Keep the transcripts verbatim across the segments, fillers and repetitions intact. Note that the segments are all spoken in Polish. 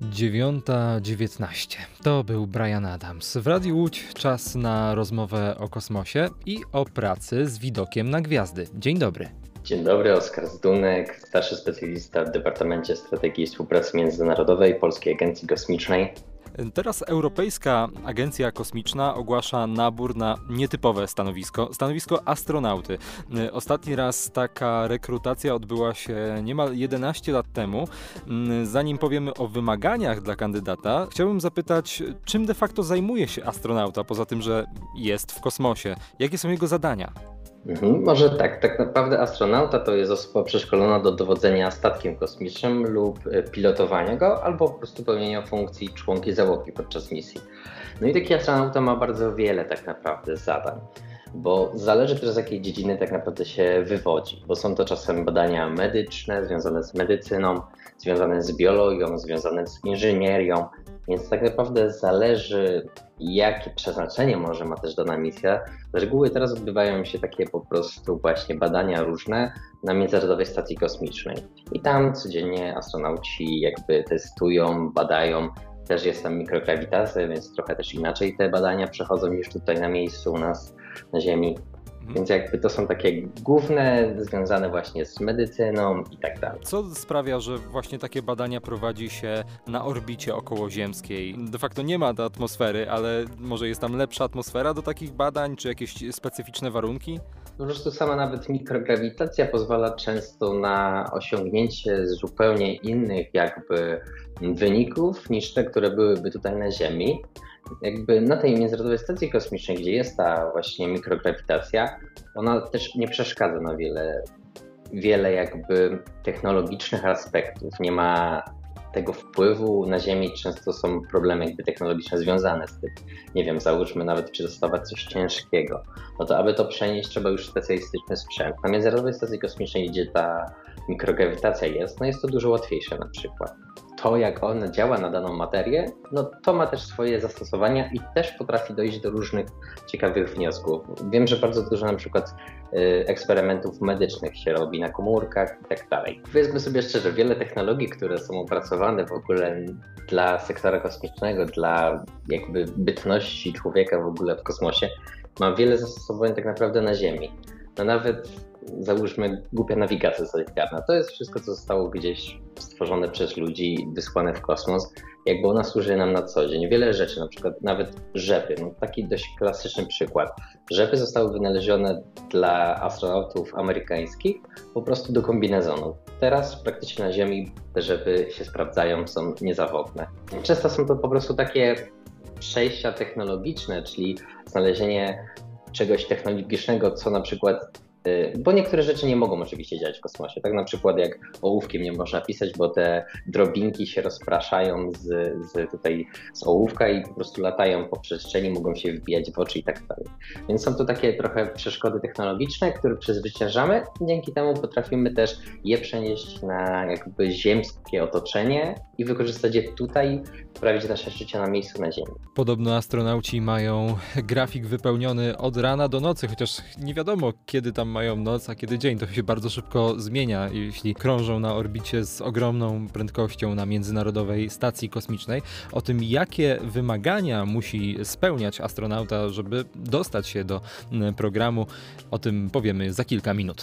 dziewiąta dziewiętnaście. To był Bryan Adams. W Radiu Łódź czas na rozmowę o kosmosie i o pracy z widokiem na gwiazdy. Dzień dobry. Dzień dobry, Oskar Zdunek, starszy specjalista w Departamencie Strategii i Współpracy Międzynarodowej Polskiej Agencji Kosmicznej. Teraz Europejska Agencja Kosmiczna ogłasza nabór na nietypowe stanowisko, stanowisko astronauty. Ostatni raz taka rekrutacja odbyła się niemal jedenaście lat temu. Zanim powiemy o wymaganiach dla kandydata, chciałbym zapytać, czym de facto zajmuje się astronauta, poza tym, że jest w kosmosie? Jakie są jego zadania? Mhm, może tak, tak naprawdę astronauta to jest osoba przeszkolona do dowodzenia statkiem kosmicznym lub pilotowania go, albo po prostu pełnienia funkcji członka załogi podczas misji. No i taki astronauta ma bardzo wiele tak naprawdę zadań, bo zależy też z jakiej dziedziny tak naprawdę się wywodzi, bo są to czasem badania medyczne, związane z medycyną, związane z biologią, związane z inżynierią, więc tak naprawdę zależy, jakie przeznaczenie może ma też dana misja. Z reguły teraz odbywają się takie po prostu właśnie badania różne na Międzynarodowej Stacji Kosmicznej. I tam codziennie astronauci jakby testują, badają. Też jest tam mikrograwitacja, więc trochę też inaczej te badania przechodzą niż tutaj na miejscu u nas na Ziemi. Więc jakby to są takie główne, związane właśnie z medycyną i tak dalej. Co sprawia, że właśnie takie badania prowadzi się na orbicie okołoziemskiej? De facto nie ma atmosfery, ale może jest tam lepsza atmosfera do takich badań, czy jakieś specyficzne warunki? Po prostu sama nawet mikrograwitacja pozwala często na osiągnięcie zupełnie innych jakby wyników niż te, które byłyby tutaj na Ziemi. Jakby na tej Międzynarodowej Stacji Kosmicznej, gdzie jest ta właśnie mikrograwitacja, ona też nie przeszkadza na wiele, wiele jakby technologicznych aspektów. Nie ma tego wpływu na Ziemi, często są problemy jakby technologiczne związane z tym. Nie wiem, załóżmy nawet przetestować coś ciężkiego. No to aby to przenieść, trzeba już specjalistyczny sprzęt. Na Międzynarodowej Stacji Kosmicznej, gdzie ta mikrograwitacja jest, no jest to dużo łatwiejsze na przykład. To, jak ona działa na daną materię, no to ma też swoje zastosowania i też potrafi dojść do różnych ciekawych wniosków. Wiem, że bardzo dużo na przykład y, eksperymentów medycznych się robi na komórkach i tak dalej. Powiedzmy sobie szczerze, wiele technologii, które są opracowane w ogóle dla sektora kosmicznego, dla jakby bytności człowieka w ogóle w kosmosie, ma wiele zastosowań tak naprawdę na Ziemi. No nawet załóżmy głupia nawigacja satelitarna. To jest wszystko, co zostało gdzieś stworzone przez ludzi i wysłane w kosmos. Jakby ona służy nam na co dzień. Wiele rzeczy, na przykład nawet rzepy. No, taki dość klasyczny przykład. Rzepy zostały wynalezione dla astronautów amerykańskich po prostu do kombinezonów. Teraz praktycznie na Ziemi te rzepy się sprawdzają, są niezawodne. Często są to po prostu takie przejścia technologiczne, czyli znalezienie czegoś technologicznego, co na przykład, bo niektóre rzeczy nie mogą oczywiście działać w kosmosie. Tak na przykład jak ołówkiem nie można pisać, bo te drobinki się rozpraszają z, z, tutaj, z ołówka i po prostu latają po przestrzeni, mogą się wbijać w oczy i tak dalej. Więc są to takie trochę przeszkody technologiczne, które przezwyciężamy i dzięki temu potrafimy też je przenieść na jakby ziemskie otoczenie i wykorzystać je tutaj, poprawić nasze życie na miejscu na Ziemi. Podobno astronauci mają grafik wypełniony od rana do nocy, chociaż nie wiadomo, kiedy tam mają noc, a kiedy dzień. To się bardzo szybko zmienia, jeśli krążą na orbicie z ogromną prędkością na Międzynarodowej Stacji Kosmicznej. O tym, jakie wymagania musi spełniać astronauta, żeby dostać się do programu, o tym powiemy za kilka minut.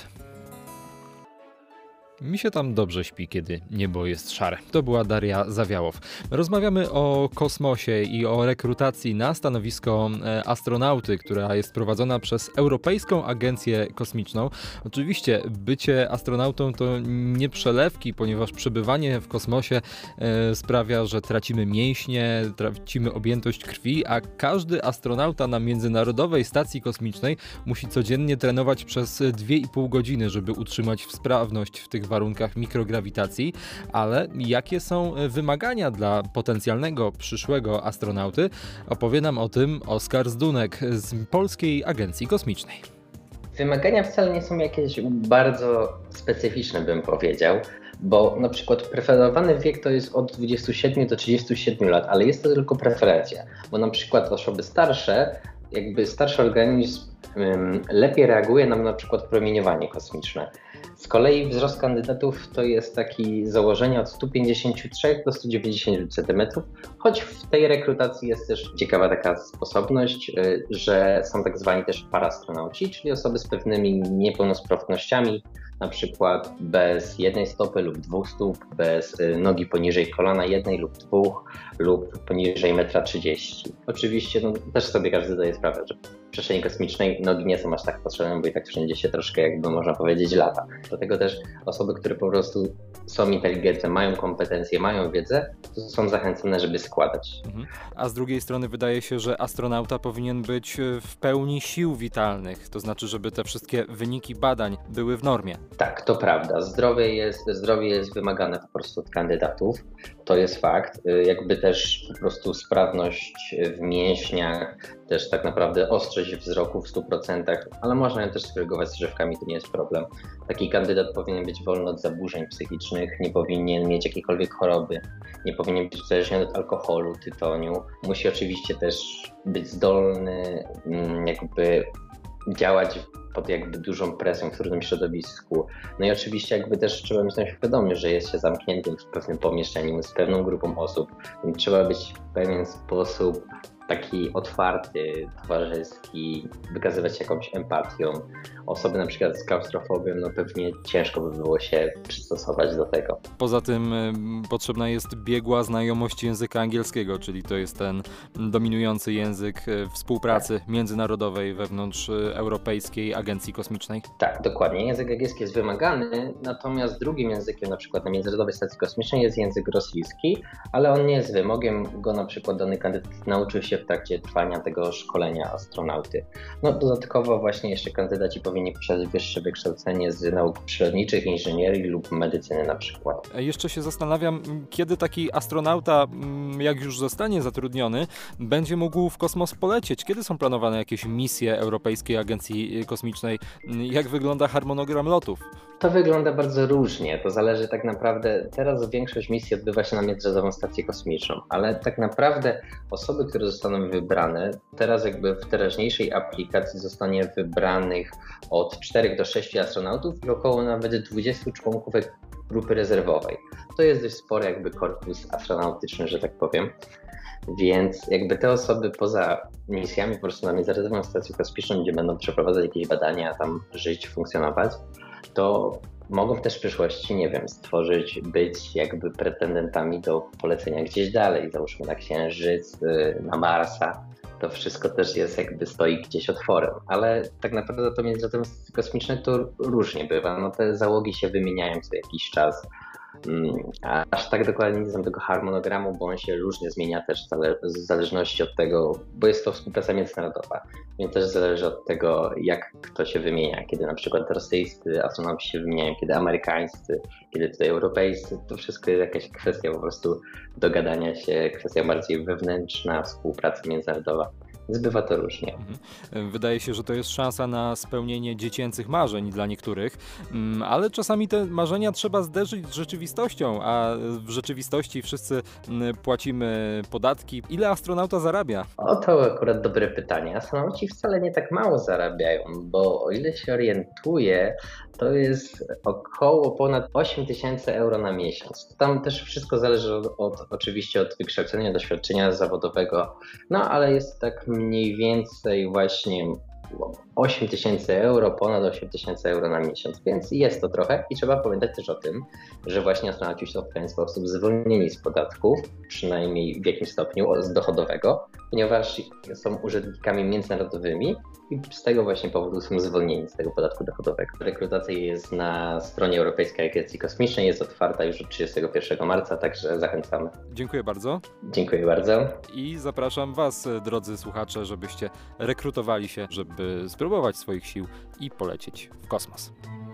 Mi się tam dobrze śpi, kiedy niebo jest szare. To była Daria Zawiałow. Rozmawiamy o kosmosie i o rekrutacji na stanowisko astronauty, która jest prowadzona przez Europejską Agencję Kosmiczną. Oczywiście bycie astronautą to nie przelewki, ponieważ przebywanie w kosmosie sprawia, że tracimy mięśnie, tracimy objętość krwi, a każdy astronauta na Międzynarodowej Stacji Kosmicznej musi codziennie trenować przez dwie i pół godziny, żeby utrzymać sprawność w tych warunkach mikrograwitacji, ale jakie są wymagania dla potencjalnego przyszłego astronauty? Opowie nam o tym Oskar Zdunek z Polskiej Agencji Kosmicznej. Wymagania wcale nie są jakieś bardzo specyficzne, bym powiedział, bo na przykład preferowany wiek to jest od dwudziestu siedmiu do trzydziestu siedmiu lat, ale jest to tylko preferencja, bo na przykład osoby starsze, jakby starszy organizm um, lepiej reaguje na na przykład promieniowanie kosmiczne. Z kolei wzrost kandydatów to jest takie założenie od stu pięćdziesięciu trzech do stu dziewięćdziesięciu centymetrów, choć w tej rekrutacji jest też ciekawa taka sposobność, że są tak zwani też paraastronauci, czyli osoby z pewnymi niepełnosprawnościami, na przykład bez jednej stopy lub dwóch stóp, bez nogi poniżej kolana jednej lub dwóch, lub poniżej metra trzydzieści. Oczywiście no, też sobie każdy zdaje sprawę, że w przestrzeni kosmicznej nogi nie są aż tak potrzebne, bo i tak wszędzie się troszkę, jakby można powiedzieć, lata. Dlatego też osoby, które po prostu są inteligentne, mają kompetencje, mają wiedzę, to są zachęcone, żeby składać. Mhm. A z drugiej strony wydaje się, że astronauta powinien być w pełni sił witalnych, to znaczy, żeby te wszystkie wyniki badań były w normie. Tak, to prawda. Zdrowie jest, zdrowie jest wymagane po prostu od kandydatów. To jest fakt. Jakby też po prostu sprawność w mięśniach, też tak naprawdę ostrość wzroku w stu procentach, ale można ją też skorygować z drzewkami, to nie jest problem. Taki kandydat powinien być wolny od zaburzeń psychicznych, nie powinien mieć jakiejkolwiek choroby, nie powinien być uzależniony od alkoholu, tytoniu. Musi oczywiście też być zdolny jakby działać pod jakby dużą presją w trudnym środowisku. No i oczywiście jakby też trzeba mieć na świadomość, że jest się zamkniętym w pewnym pomieszczeniu z pewną grupą osób. Więc trzeba być w pewien sposób taki otwarty, towarzyski, wykazywać się jakąś empatią. Osoby na przykład z klaustrofobią, no pewnie ciężko by było się przystosować do tego. Poza tym y, potrzebna jest biegła znajomość języka angielskiego, czyli to jest ten dominujący język y, współpracy międzynarodowej wewnątrz y, Europejskiej Agencji Kosmicznej. Tak, dokładnie. Język angielski jest wymagany, natomiast drugim językiem na przykład na Międzynarodowej Stacji Kosmicznej jest język rosyjski, ale on nie jest wymogiem, go na przykład dany kandydat nauczył się w trakcie trwania tego szkolenia astronauty. No dodatkowo właśnie jeszcze kandydaci powinni posiadać wyższe wykształcenie z nauk przyrodniczych, inżynierii lub medycyny na przykład. Jeszcze się zastanawiam, kiedy taki astronauta, jak już zostanie zatrudniony, będzie mógł w kosmos polecieć? Kiedy są planowane jakieś misje Europejskiej Agencji Kosmicznej? Jak wygląda harmonogram lotów? To wygląda bardzo różnie. To zależy tak naprawdę, teraz większość misji odbywa się na Międzynarodową Stację Kosmiczną, ale tak naprawdę osoby, które zostaną wybrane, teraz jakby w teraźniejszej aplikacji zostanie wybranych od czterech do sześciu astronautów i około nawet dwudziestu członków grupy rezerwowej. To jest dość spory jakby korpus astronautyczny, że tak powiem. Więc jakby te osoby poza misjami po prostu na Międzynarodową Stację Kosmiczną, gdzie będą przeprowadzać jakieś badania, tam żyć, funkcjonować, to mogą też w przyszłości, nie wiem, stworzyć, być jakby pretendentami do polecenia gdzieś dalej, załóżmy na Księżyc, na Marsa. To wszystko też jest jakby stoi gdzieś otworem, ale tak naprawdę to Międzynarodowe Stacje Kosmiczne to różnie bywa. No te załogi się wymieniają co jakiś czas. A aż tak dokładnie nie znam tego harmonogramu, bo on się różnie zmienia też w zależności od tego, bo jest to współpraca międzynarodowa, więc też zależy od tego, jak kto się wymienia, kiedy na przykład rosyjscy astronauci się wymieniają, kiedy amerykańscy, kiedy tutaj europejscy, to wszystko jest jakaś kwestia po prostu dogadania się, kwestia bardziej wewnętrzna, współpraca międzynarodowa. Więc bywa to różnie. Wydaje się, że to jest szansa na spełnienie dziecięcych marzeń dla niektórych, ale czasami te marzenia trzeba zderzyć z rzeczywistością, a w rzeczywistości wszyscy płacimy podatki. Ile astronauta zarabia? O, to akurat dobre pytanie. Astronauci wcale nie tak mało zarabiają, bo o ile się orientuję, to jest około ponad osiem tysięcy euro na miesiąc. Tam też wszystko zależy od, od, oczywiście od wykształcenia, doświadczenia zawodowego, no ale jest tak mniej więcej właśnie osiem tysięcy euro, ponad osiem tysięcy euro na miesiąc, więc jest to trochę i trzeba pamiętać też o tym, że właśnie astronauci są w pewien sposób zwolnieni z podatków, przynajmniej w jakimś stopniu z dochodowego, ponieważ są urzędnikami międzynarodowymi i z tego właśnie powodu są zwolnieni z tego podatku dochodowego. Rekrutacja jest na stronie Europejskiej Agencji Kosmicznej, jest otwarta już od trzydziestego pierwszego marca, także zachęcamy. Dziękuję bardzo. Dziękuję bardzo. I zapraszam Was, drodzy słuchacze, żebyście rekrutowali się, żeby spróbować swoich sił i polecieć w kosmos.